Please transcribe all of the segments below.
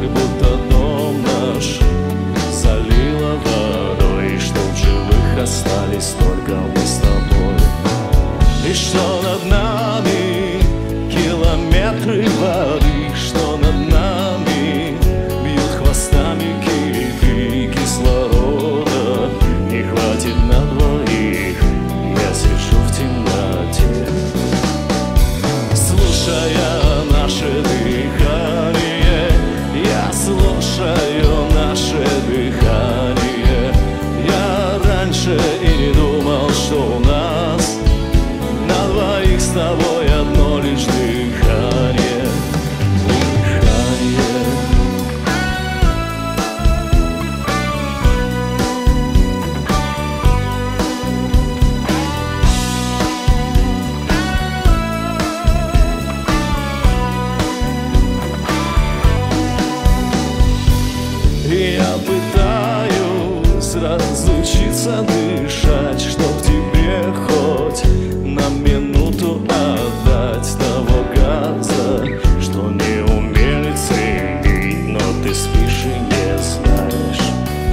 будто дом наш залило водой, и что в живых остались только мы с тобой. И что над нами километры воды, что над нами бьют хвостами кипы, кислорода не хватит на двоих. Я сижу в темноте, слушая наше дыхание. Я слушаю наше дыхание. Я раньше и не думал, что у нас на двоих с тобой одно лишь дыхание. Дыхание. Я пытаюсь разучиться дышать, чтоб тебе хоть на минуту отдать того газа, что не умели ценить, но ты спишь и не знаешь.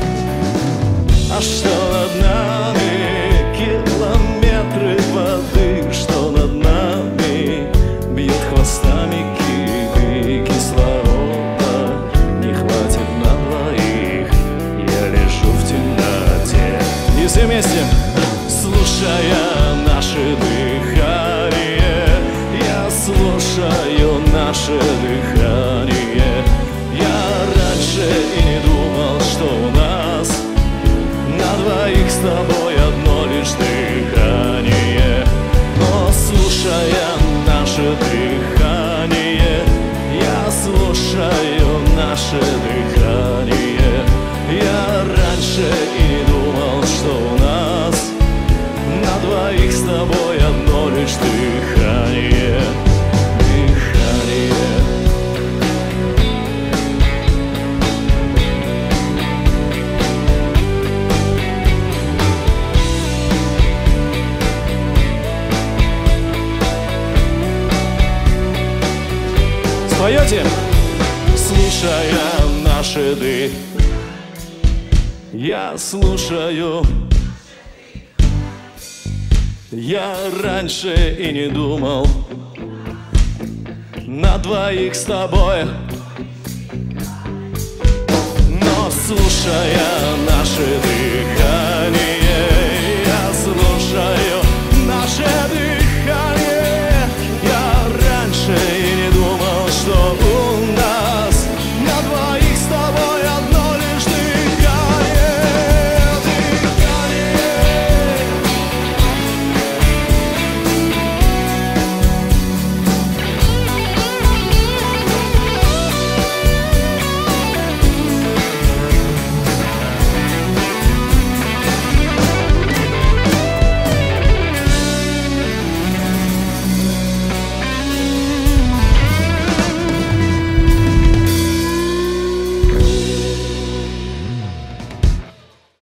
А что над нами километры воды, что над нами бьет хвостами кипы, кислорода не хватит на двоих. Я лежу в темноте. И все вместе, слушая наше дыхание. Я слушаю наше дыхание. Я раньше и не думал, что у нас на двоих с тобой одно лишь дыхание. Но слушая наше дыхание, я слушаю наше дыхание. Я раньше и не думал, что у нас на двоих с тобой одно лишь дыхание. Дыхание. Споете? Слушая наши дыхания. Я слушаю. Я раньше и не думал на двоих с тобой. Но слушая